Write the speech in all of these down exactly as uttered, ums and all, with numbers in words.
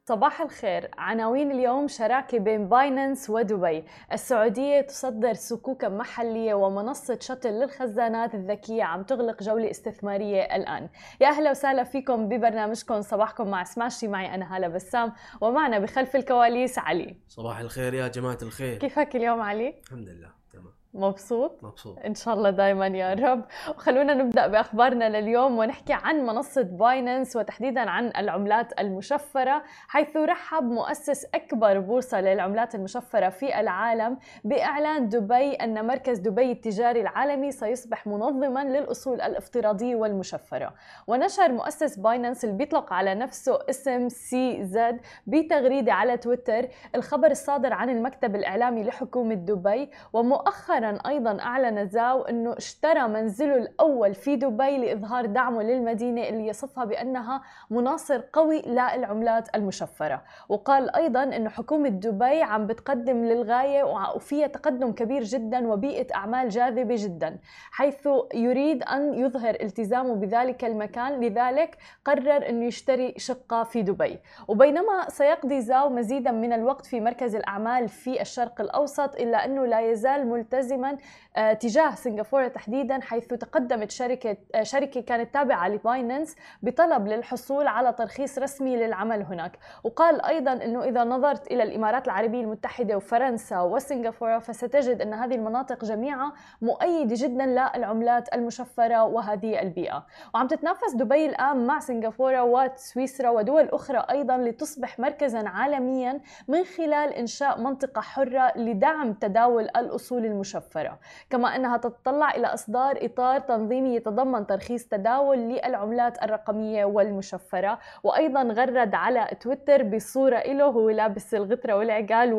صباح الخير. عناوين اليوم: شراكة بين باينانس ودبي، السعودية تصدر صكوكا محلية، ومنصة شتل للخزانات الذكية عم تغلق جولة استثمارية الآن. يا أهلا وسهلا فيكم ببرنامجكم صباحكم مع سماشي. معي أنا هالة بسام، ومعنا بخلف الكواليس علي. صباح الخير يا جماعة الخير. كيفك اليوم علي؟ الحمد لله تمام. مبسوط؟ مبسوط إن شاء الله دايما يا رب. وخلونا نبدأ بأخبارنا لليوم ونحكي عن منصة باينانس، وتحديدا عن العملات المشفرة، حيث رحب مؤسس أكبر بورصة للعملات المشفرة في العالم بإعلان دبي أن مركز دبي التجاري العالمي سيصبح منظما للأصول الافتراضية والمشفرة. ونشر مؤسس باينانس اللي بيطلق على نفسه اسم سي زد بتغريدة على تويتر الخبر الصادر عن المكتب الإعلامي لحكومة دبي. ومؤخرا أيضا أعلن زاو أنه اشترى منزله الأول في دبي لإظهار دعمه للمدينة اللي يصفها بأنها مناصر قوي للعملات المشفرة. وقال أيضا أنه حكومة دبي عم بتقدم للغاية وفيها تقدم كبير جدا وبيئة أعمال جاذبة جدا، حيث يريد أن يظهر التزامه بذلك المكان، لذلك قرر أنه يشتري شقة في دبي. وبينما سيقضي زاو مزيدا من الوقت في مركز الأعمال في الشرق الأوسط، إلا أنه لا يزال ملتزما تجاه سنغافورة تحديدا، حيث تقدمت شركة شركة كانت تابعة لباينانس بطلب للحصول على ترخيص رسمي للعمل هناك. وقال أيضا أنه إذا نظرت إلى الإمارات العربية المتحدة وفرنسا وسنغافورة فستجد أن هذه المناطق جميعها مؤيدة جدا للعملات المشفرة وهذه البيئة. وعم تتنافس دبي الآن مع سنغافورة وسويسرا ودول أخرى أيضا لتصبح مركزا عالميا من خلال إنشاء منطقة حرة لدعم تداول الأصول المشفرة، كما أنها تتطلع إلى إصدار إطار تنظيمي يتضمن ترخيص تداول للعملات الرقمية والمشفرة. وأيضا غرد على تويتر بصورة له هو لابس الغترة والعقال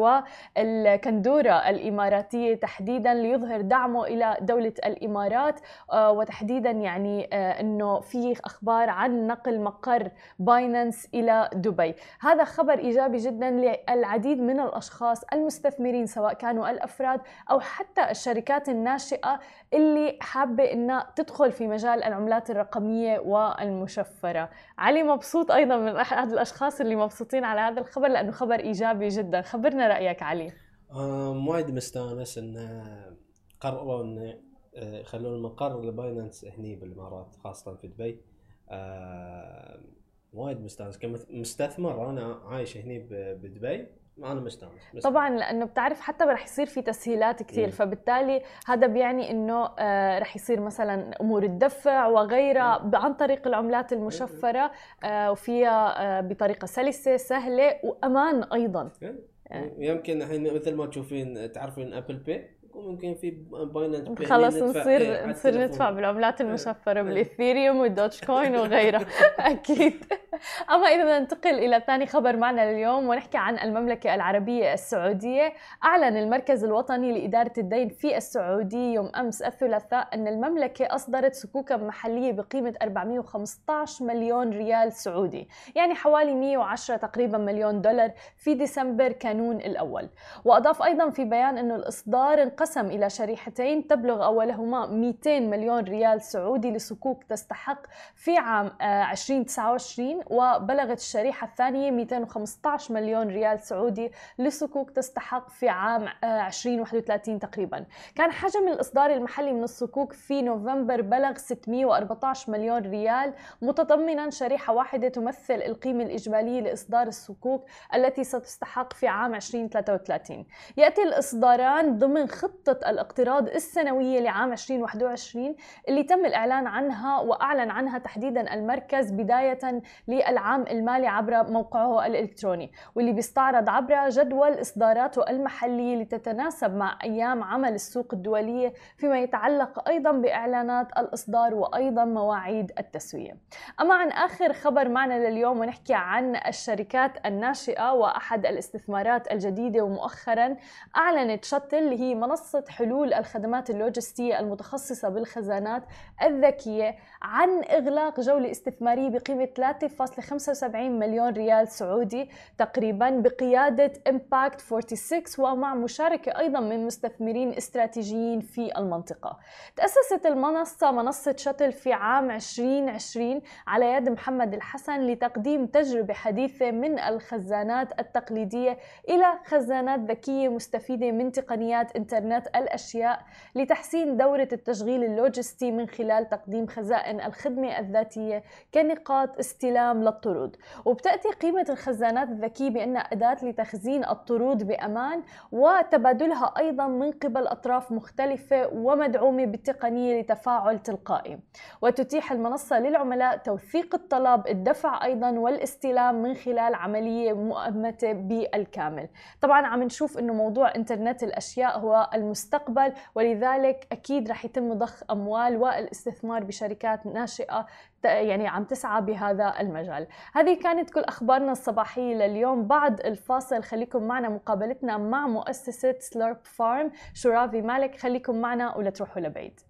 والكندورة الإماراتية تحديدا ليظهر دعمه إلى دولة الإمارات، وتحديدا يعني أنه في أخبار عن نقل مقر باينانس إلى دبي. هذا خبر إيجابي جدا للعديد من الأشخاص المستثمرين، سواء كانوا الأفراد أو حتى الشركات الناشئة اللي حابة إنها تدخل في مجال العملات الرقمية والمشفرة. علي مبسوط أيضا من أحد الأشخاص اللي مبسوطين على هذا الخبر لأنه خبر إيجابي جدا. خبرنا رأيك علي. آه وايد مستانس إن قرروا إن يخلون المقر لباينانس هني بالإمارات، خاصة في دبي. آه وايد مستانس كمستثمر، أنا عايش هني بدبي، أنا مستانس. طبعا لأنه بتعرف حتى رح يصير في تسهيلات كثير، م. فبالتالي هذا بيعني إنه آه رح يصير مثلا أمور الدفع وغيرها عن طريق العملات المشفرة، آه وفيها آه بطريقة سلسة سهلة وأمان أيضا. آه. يمكن الحين مثل ما تشوفين تعرفين أبل باي، ممكن في باينانس باي خلص نصير ايه نصير ندفع بالعملات المشفرة بالاثيريوم والدوج كوين وغيرها. أكيد. أما إذا ننتقل إلى ثاني خبر معنا لليوم ونحكي عن المملكة العربية السعودية، أعلن المركز الوطني لإدارة الدين في السعودية يوم أمس الثلاثاء أن المملكة أصدرت صكوكا محلية بقيمة أربعمئة وخمسة عشر مليون ريال سعودي، يعني حوالي مئة وعشرة تقريبا مليون دولار في ديسمبر كانون الأول. وأضاف أيضا في بيان أنه الإصدار انقسم إلى شريحتين تبلغ أولهما مئتين مليون ريال سعودي لصكوك تستحق في عام ألفين وتسعة وعشرين، وبلغت الشريحة الثانية مئتين وخمسة عشر مليون ريال سعودي لصكوك تستحق في عام ألفين وواحد وثلاثين تقريبا. كان حجم الإصدار المحلي من الصكوك في نوفمبر بلغ ستمئة وأربعة عشر مليون ريال، متضمنا شريحة واحدة تمثل القيمة الإجمالية لإصدار الصكوك التي ستستحق في عام ألفين وثلاثة وثلاثين. يأتي الإصداران ضمن خطة الاقتراض السنوية لعام ألفين وواحد وعشرين اللي تم الإعلان عنها وأعلن عنها تحديدا المركز بداية للعام المالي عبر موقعه الإلكتروني، واللي بيستعرض عبر جدول إصداراته المحلية لتتناسب مع أيام عمل السوق الدولية، فيما يتعلق أيضا بإعلانات الإصدار وأيضا مواعيد التسوية. أما عن آخر خبر معنا لليوم ونحكي عن الشركات الناشئة وأحد الاستثمارات الجديدة، ومؤخرا أعلنت شتل اللي هي منصة حلول الخدمات اللوجستية المتخصصة بالخزانات الذكية عن إغلاق جولة استثمارية بقيمة ثلاثة فاصلة فاصلة خمسة وسبعين مليون ريال سعودي تقريبا بقيادة إمباكت ستة وأربعين ومع مشاركة أيضا من مستثمرين استراتيجيين في المنطقة. تأسست المنصة منصة شتل في عام عشرين عشرين على يد محمد الحسن لتقديم تجربة حديثة من الخزانات التقليدية إلى خزانات ذكية مستفيدة من تقنيات إنترنت الأشياء لتحسين دورة التشغيل اللوجستي من خلال تقديم خزائن الخدمة الذاتية كنقاط استلام للطرود. وبتأتي قيمة الخزانات الذكية بأنها أداة لتخزين الطرود بأمان وتبادلها أيضا من قبل أطراف مختلفة ومدعومة بالتقنية لتفاعل تلقائي. وتتيح المنصة للعملاء توثيق الطلب، الدفع أيضا والاستلام من خلال عملية مؤمتة بالكامل. طبعا عم نشوف إنه موضوع إنترنت الأشياء هو المستقبل، ولذلك أكيد رح يتم ضخ أموال والاستثمار بشركات ناشئة يعني عم تسعى بهذا المجال. هذه كانت كل أخبارنا الصباحية لليوم. بعد الفاصل خليكم معنا مقابلتنا مع مؤسسة سلورب فارم شورافي مالك. خليكم معنا ولا تروحوا لبعيد.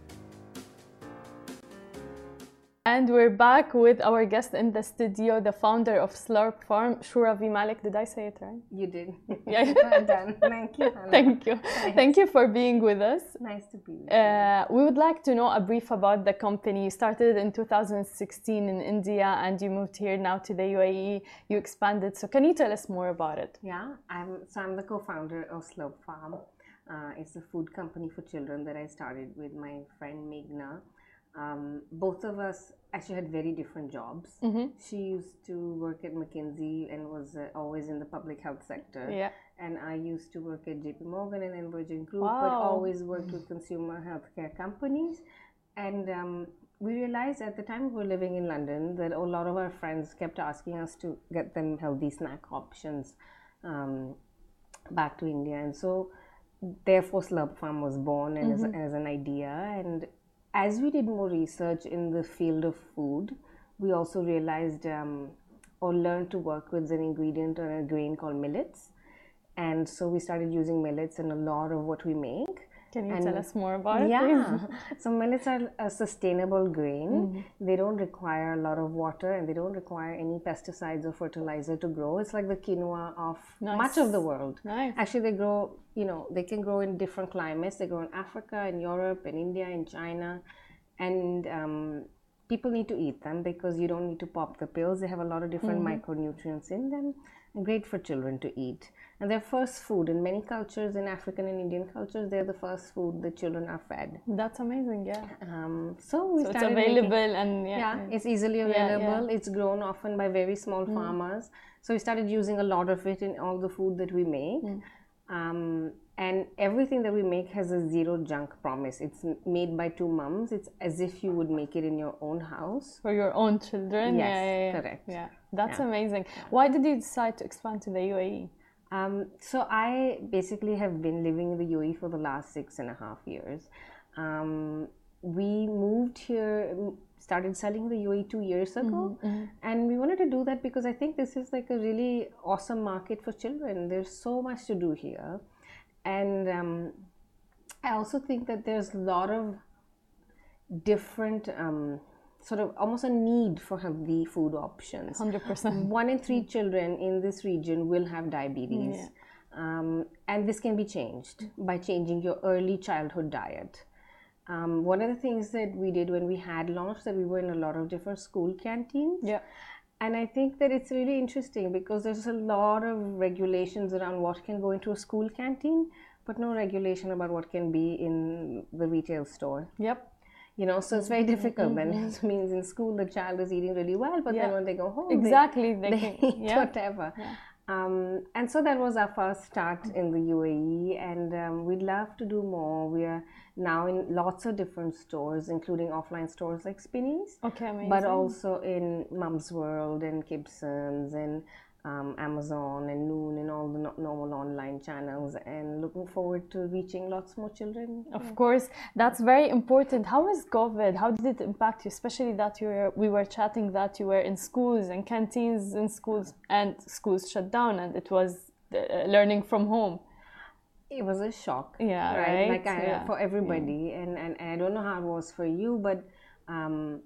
And we're back with our guest in the studio, the founder of Slurp Farm, Shuravi Malik. Did I say it right? You did. Yeah. Well done. Thank you, Hannah. Thank you. Nice. Thank you for being with us. Nice to be with Uh, we would like to know a brief about the company. You started in two thousand sixteen in India and you moved here now to the U A E. You expanded. So can you tell us more about it? you. Yeah, I'm, so I'm the co-founder of Slurp Farm. Uh, it's a food company for children that I started with my friend Meghna. Um, both of us actually had very different jobs. Mm-hmm. She used to work at McKinsey and was uh, always in the public health sector. Yeah. And I used to work at J P Morgan and then Virgin Group, Wow. but always worked with consumer healthcare companies. And um, we realized at the time we were living in London that a lot of our friends kept asking us to get them healthy snack options um, back to India. And so therefore Slurp Farm was born and Mm-hmm. as, as an idea. And as we did more research in the field of food, we also realized um, or learned to work with an ingredient or a grain called millets. And so we started using millets in a lot of what we make. Can you And tell us more about it, Yeah. please? So millets are a sustainable grain. Mm-hmm. They don't require a lot of water and they don't require any pesticides or fertilizer to grow. It's like the quinoa of Nice. much of the world. Nice. Actually, they grow, you know, they can grow in different climates. They grow in Africa, in Europe, in India, in China. And um, people need to eat them because you don't need to pop the pills. They have a lot of different Mm-hmm. micronutrients in them and great for children to eat. And they're first food. In many cultures, in African and Indian cultures, they're the first food the children are fed. That's amazing, yeah. Um, so we So it's started available making, and yeah. yeah, it's easily yeah. available. It's grown often by very small farmers. So we started using a lot of it in all the food that we make. Um, and everything that we make has a zero junk promise. It's m- made by two mums. It's as if you would make it in your own house. For your own children. Yes, yeah, yeah, yeah. correct. Yeah, that's Yeah. amazing. Why did you decide to expand to the U A E? Um, so I basically have been living in the U A E for the last six and a half years. Um, we moved here, m- started selling in the U A E two years ago, and we wanted to do that because I think this is like a really awesome market for children. There's so much to do here, and um, I also think that there's a lot of different um, sort of almost a need for healthy food options. one hundred percent. One in three children in this region will have diabetes. Yeah. Um, and this can be changed by changing your early childhood diet. Um, one of the things that we did when we had launched that we were in a lot of different school canteens. Yeah. And I think that it's really interesting because there's a lot of regulations around what can go into a school canteen, but no regulation about what can be in the retail store. Yep. You know, so it's very difficult. Then it means in school the child is eating really well, but Yeah. then when they go home, Exactly. they, They they can- eat yeah. whatever. Um, and so that was our first start in the U A E, and um, we'd love to do more. We are now in lots of different stores, including offline stores like Spinneys, Okay, amazing. but also in Mum's World and Gibson's and um, Amazon and Noon and all the no- normal online channels, and looking forward to reaching lots more children. Of course, that's very important. How is COVID? How did it impact you? Especially that you were, we were chatting that you were in schools and canteens in schools and schools shut down and it was uh, learning from home. It was a shock. Yeah, right. right? Like I, Yeah. for everybody, and, and and I don't know how it was for you, but um,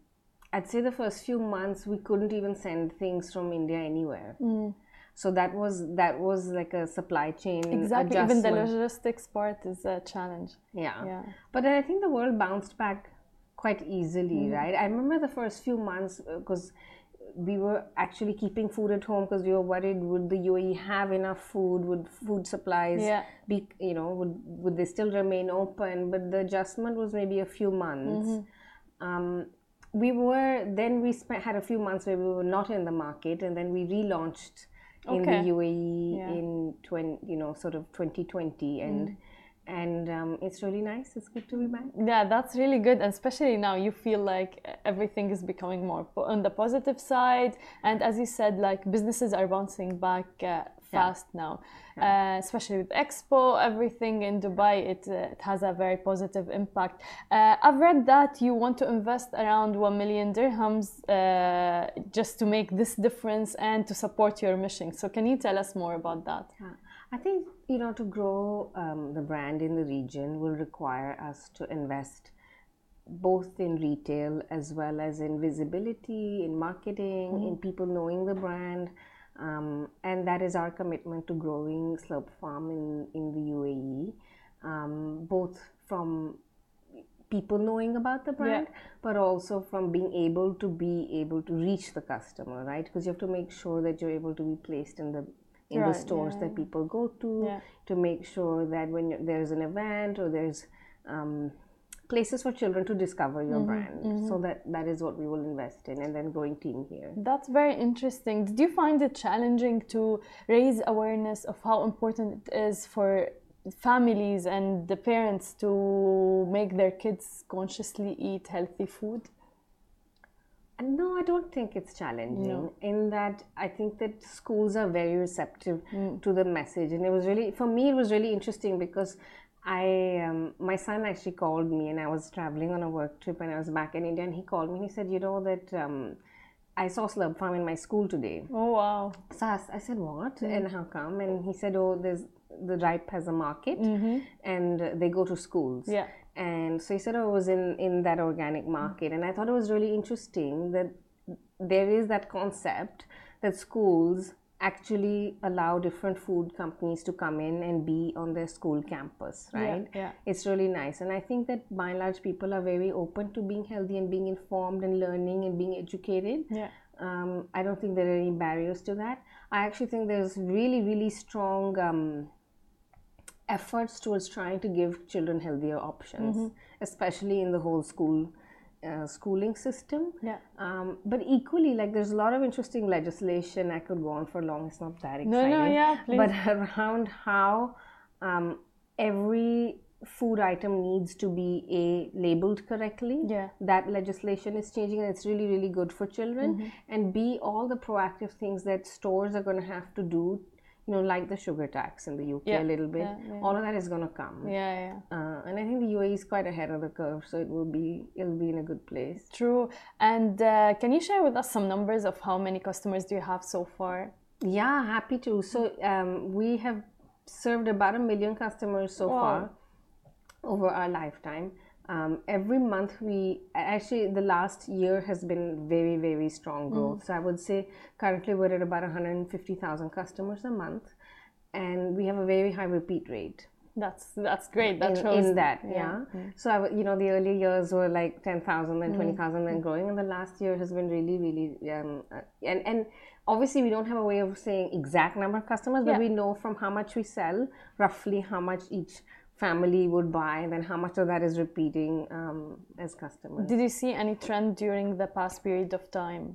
I'd say the first few months we couldn't even send things from India anywhere. Mm. So that was that was like a supply chain Exactly. adjustment. Even the logistics part is a challenge. Yeah. Yeah. But then I think the world bounced back quite easily, Mm. right? I remember the first few months because we were actually keeping food at home because we were worried, would the U A E have enough food? Would food supplies Yeah. be, you know, would would they still remain open? But the adjustment was maybe a few months. Mm-hmm. Um, we were then we spent had a few months where we were not in the market, and then we relaunched in Okay. the U A E Yeah. in twenty, you know, sort of twenty twenty, and Mm. and um, it's really nice. It's good to be back. Yeah, that's really good, and especially now you feel like everything is becoming more po- on the positive side, and as you said, like businesses are bouncing back uh, fast now, uh, especially with Expo, everything in Dubai, it, uh, it has a very positive impact. Uh, I've read that you want to invest around one million dirhams uh, just to make this difference and to support your mission. So can you tell us more about that? Yeah. I think, you know, to grow um, the brand in the region will require us to invest both in retail as well as in visibility, in marketing, mm-hmm. in people knowing the brand. Um, and that is our commitment to growing Slurp Farm in, in the U A E, um, both from people knowing about the brand, yeah. but also from being able to be able to reach the customer, right? Because you have to make sure that you're able to be placed in the in right, the stores yeah. that people go to, yeah. to make sure that when there's an event or there's um, places for children to discover your mm-hmm, brand. Mm-hmm. So that, that is what we will invest in, and then growing team here. That's very interesting. Did you find it challenging to raise awareness of how important it is for families and the parents to make their kids consciously eat healthy food? No, I don't think it's challenging. No. In that, I think that schools are very receptive mm. to the message, and it was really, for me, it was really interesting because I, um, my son actually called me, and I was traveling on a work trip, and I was back in India, and he called me and he said, you know that um, I saw Slurp Farm in my school today. Oh wow! So I, I said, what? Mm. And how come? And he said, oh, there's the Ripe has a market, mm-hmm. and uh, they go to schools. Yeah. And so he said, oh, I was in, in that organic market. And I thought it was really interesting that there is that concept that schools actually allow different food companies to come in and be on their school campus, right? Yeah, yeah. It's really nice. And I think that by and large, people are very open to being healthy and being informed and learning and being educated. Yeah. Um, I don't think there are any barriers to that. I actually think there's really, really strong um, efforts towards trying to give children healthier options, mm-hmm. especially in the whole school uh, schooling system. Yeah. Um, but equally, like there's a lot of interesting legislation. I could go on for long. It's not that exciting. No, no, yeah, please. But around how um, every food item needs to be a labeled correctly. Yeah. That legislation is changing, and it's really, really good for children. Mm-hmm. And B, all the proactive things that stores are going to have to do. You know, like the sugar tax in the U K, yeah, a little bit. Yeah, yeah. All of that is going to come. Yeah, yeah. Uh, and I think the U A E is quite ahead of the curve, so it will be it'll be in a good place. True. And uh, can you share with us some numbers of how many customers do you have so far? Yeah, happy to. So um, we have served about a million customers so wow. far over our lifetime. Um, every month we actually the last year has been very very strong growth. Mm. So I would say currently we're at about one hundred fifty thousand customers a month, and we have a very high repeat rate. That's that's great. That in, shows in that yeah. yeah. Mm. So I, you know the earlier years were like ten thousand and twenty thousand mm. and growing, and the last year has been really really um, uh, and and obviously we don't have a way of saying exact number of customers, but yeah. we know from how much we sell roughly how much each family would buy, and then how much of that is repeating um, as customers. Did you see any trend during the past period of time?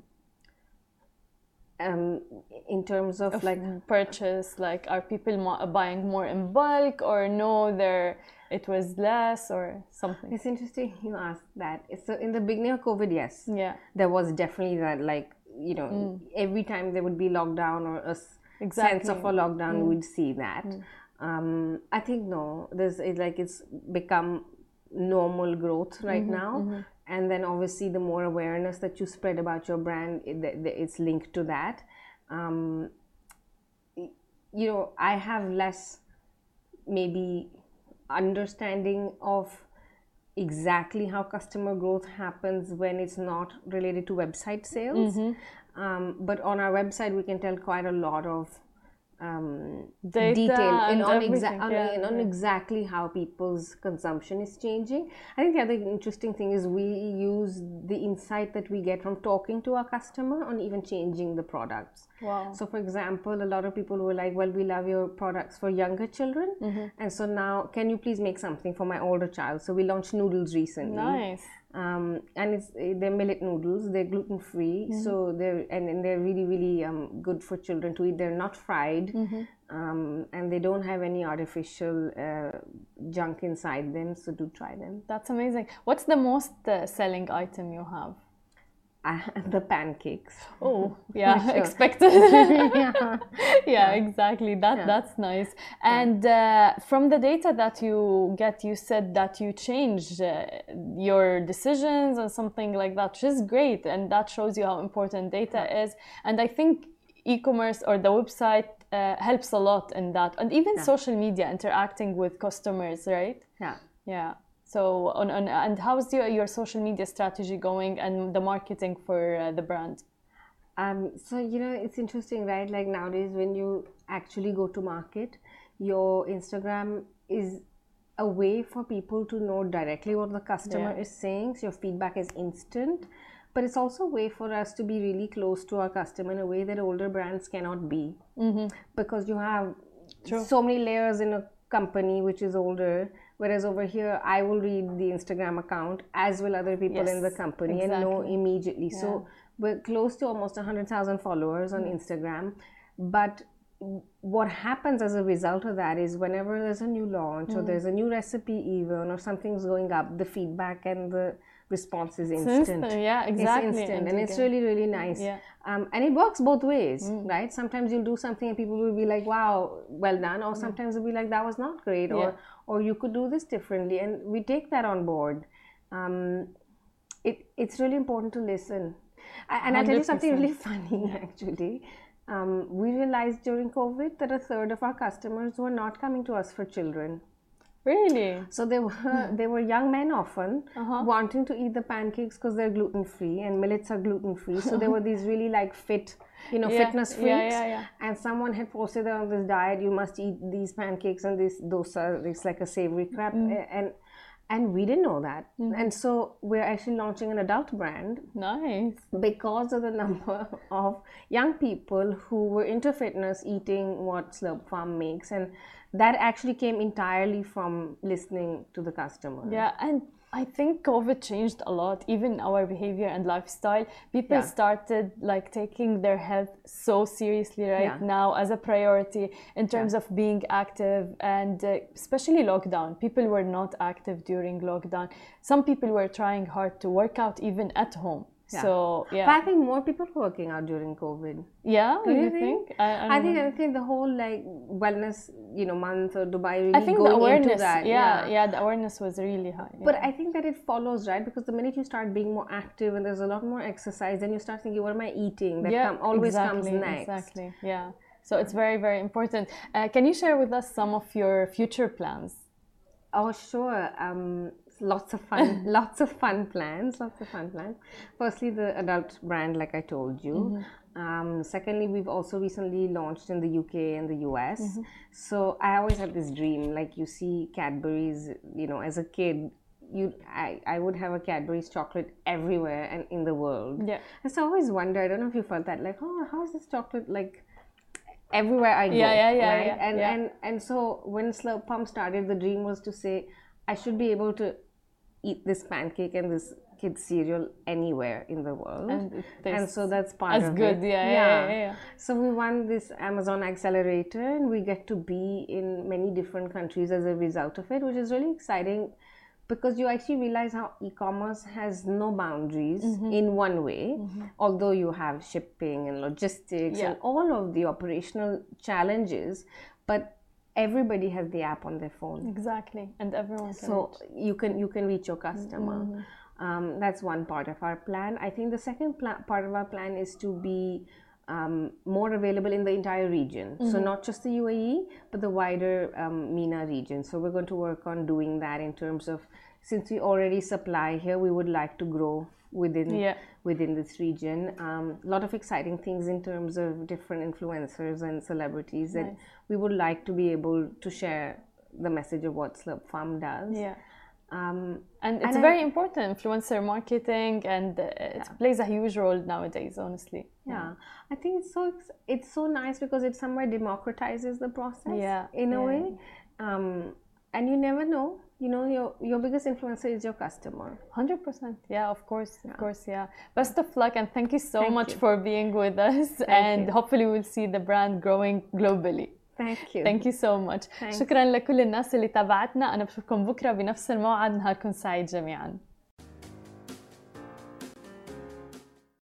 Um, in terms of, of like purchase, like are people mo- buying more in bulk, or no, there it was less or something? It's interesting you asked that. So in the beginning of COVID, yes, yeah, there was definitely that, like, you know, mm. every time there would be lockdown or a exactly. sense of a lockdown, mm. we'd see that. Mm. Um, I think no, there's it, like it's become normal growth right mm-hmm, now, mm-hmm. and then obviously the more awareness that you spread about your brand, it, it's linked to that. Um, you know, I have less maybe understanding of exactly how customer growth happens when it's not related to website sales. Mm-hmm. um, but on our website, we can tell quite a lot of um, Data detail in and on, everything, exa- on, yeah, on yeah. exactly how people's consumption is changing. I think the other interesting thing is we use the insight that we get from talking to our customer on even changing the products. Wow. So for example, a lot of people were like, well, we love your products for younger children. Mm-hmm. And so now, can you please make something for my older child? So we launched noodles recently. Nice. Um, and it's they're millet noodles. They're gluten free, mm-hmm. so they're and, and they're really really um, good for children to eat. They're not fried, mm-hmm. um, and they don't have any artificial uh, junk inside them. So do try them. That's amazing. What's the most uh, selling item you have? Uh, the pancakes. Oh, yeah, sure. expected. yeah. yeah, yeah, exactly. That yeah. that's nice. And uh, from the data that you get, you said that you changed uh, your decisions and something like that, which is great, and that shows you how important data yeah. is. And I think e-commerce or the website uh, helps a lot in that, and even yeah. social media, interacting with customers, right? Yeah. Yeah. So, on, on and how's your, your social media strategy going and the marketing for uh, the brand? Um, so, you know, it's interesting, right? Like nowadays, when you actually go to market, your Instagram is a way for people to know directly what the customer yeah. is saying. So, your feedback is instant. But it's also a way for us to be really close to our customer in a way that older brands cannot be. Mm-hmm. Because you have True. so many layers in a company which is older. Whereas over here, I will read the Instagram account as will other people yes, in the company exactly. and know immediately. Yeah. So we're close to almost one hundred thousand followers on mm. Instagram. But what happens as a result of that is whenever there's a new launch mm. or there's a new recipe even or something's going up, the feedback and the response is instant. instant. Yeah, exactly. It's instant and it's really, really nice. Yeah. Um, and it works both ways, mm. right? Sometimes you'll do something and people will be like, wow, well done. Or sometimes they'll be like, that was not great. Yeah. Or or you could do this differently. And we take that on board. Um, it It's really important to listen. And I'll tell you something really funny, actually. Um, we realized during COVID that a third of our customers were not coming to us for children. Really? So they were they were young men often uh-huh. wanting to eat the pancakes because they're gluten free and millets are gluten free. So there were these really like fit, you know, yeah. fitness freaks. Yeah, yeah, yeah. And someone had posted on this diet, you must eat these pancakes and this dosa. It's like a savory crap, mm. and and we didn't know that. Mm. And so we're actually launching an adult brand. Nice. Because of the number of young people who were into fitness eating what Slurp Farm makes. And that actually came entirely from listening to the customer. Yeah, and I think COVID changed a lot, even our behavior and lifestyle. People yeah. started like taking their health so seriously right yeah. now as a priority in terms yeah. of being active, and uh, especially lockdown. People were not active during lockdown. Some people were trying hard to work out even at home. Yeah. So yeah, but I think more people were working out during COVID. Yeah, do you you think? think? I, I, I think know. I think the whole like wellness, you know, month or Dubai really I think going the awareness, into that. Yeah, yeah, yeah, the awareness was really high. Yeah. But I think that it follows, right? Because the minute you start being more active and there's a lot more exercise, then you start thinking, what am I eating? That yeah, come, always exactly, comes next. Exactly. Yeah. So it's very very important. Uh, can you share with us some of your future plans? Oh sure. Um, Lots of fun, lots of fun plans, lots of fun plans. Firstly, the adult brand, like I told you. Mm-hmm. Um, secondly, we've also recently launched in the U K and the U S. Mm-hmm. So I always had this dream, like you see Cadbury's, you know, as a kid, you, I, I would have a Cadbury's chocolate everywhere and in the world. Yeah. And so I always wonder, I don't know if you felt that, like, oh, how is this chocolate like everywhere I go? Yeah, yeah, yeah. Right? yeah, and, yeah. and and so when Slurp Pump started, the dream was to say, I should be able to eat this pancake and this kid's cereal anywhere in the world. And, and so that's part as of good. it. Yeah, yeah, yeah, yeah, yeah. So we won this Amazon Accelerator and we get to be in many different countries as a result of it, which is really exciting because you actually realize how e-commerce has no boundaries mm-hmm. in one way, mm-hmm. although you have shipping and logistics yeah. and all of the operational challenges, but everybody has the app on their phone. Exactly, and everyone can so reach. you can you can reach your customer. Mm-hmm. Um, that's one part of our plan. I think the second pla- part of our plan is to be um, more available in the entire region. Mm-hmm. So not just the U A E, but the wider um, MENA region. So we're going to work on doing that in terms of since we already supply here, we would like to grow within Yeah. within this region. Um, a lot of exciting things in terms of different influencers and celebrities that Nice. we would like to be able to share the message of what Slurp Farm does. Yeah. Um, And it's And I- very important, influencer marketing, and uh, it plays a huge role nowadays, honestly. yeah, I think it's so ex- it's so nice because it somewhere democratizes the process. Yeah, in a yeah. way, um, and you never know. You know, your your biggest influencer is your customer. one hundred percent. Yeah, of course, of course, yeah. Best of luck, and thank you so Thank much you. for being with us. and you. hopefully we'll see the brand growing globally. Thank you. Thank you so much. Thanks. شكرا لكل الناس اللي تابعتنا. أنا بشوفكم بكرة بنفس الموعد. نهاركم سعيد جميعا.